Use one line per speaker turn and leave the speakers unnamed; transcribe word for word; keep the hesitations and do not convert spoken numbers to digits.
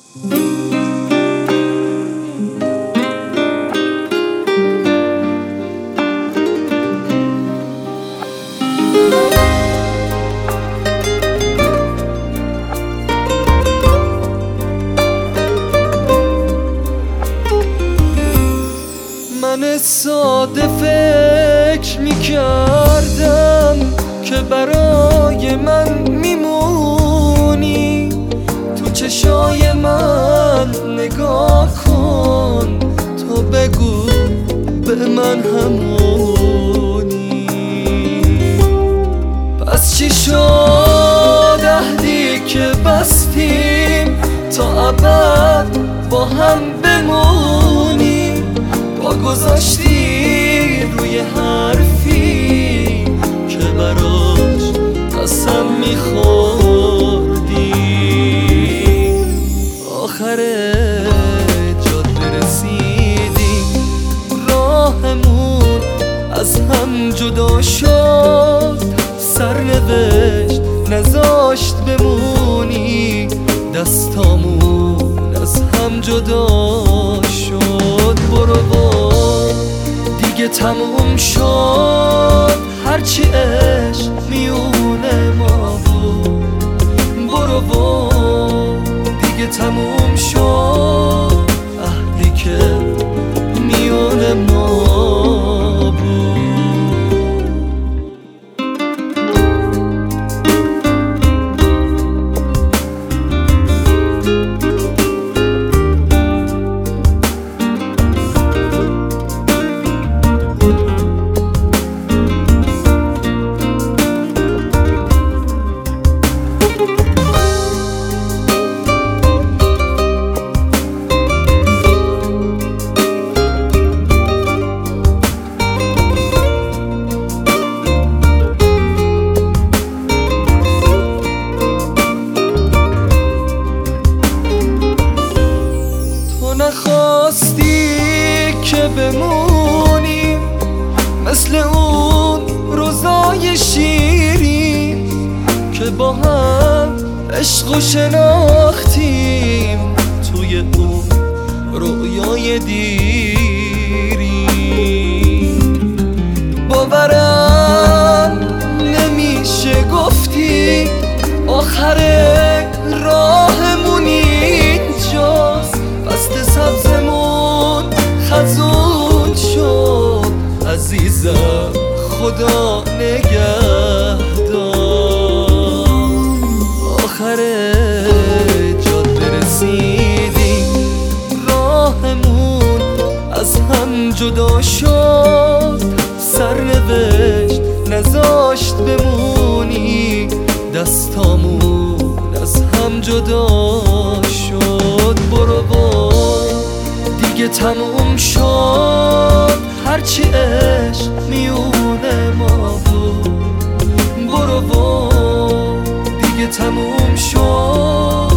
من ساده فکر میکردم که برای من میمونی، تو چشای من نگاه کن، تو بگو به من همونی. پس چی شد عهدی که بستیم تا ابد با هم بمونی، با گذاشتی روی حرفی که براش قسم میخوردی. آخر جاده رسیدیم، راهمون از هم جدا شد، سرنوشت نذاشت بمونی، دستامون از هم جدا شد. برو و دیگه تموم شد هرچی عشق میونه ما بود. برو و دیگه تموم شد عهدی که میونه ما بود. نخواستی که بمونیم مثل اون روزای شیرین که با هم عشق و شناختیم توی اون رویای دیری. باورم نمیشه گفتی آخر راهمون اینجاست، بسته سبزمون خزون شد عزیزم، خدا نگهدار. آخر جاده رسیدیم، راهمون از هم جدا شد، سرنوشت نذاشت بمونی، دستامون از هم جدا شد. برو و دیگه تموم شد هرچی عشق میونه ما بود. برو و دیگه تموم شد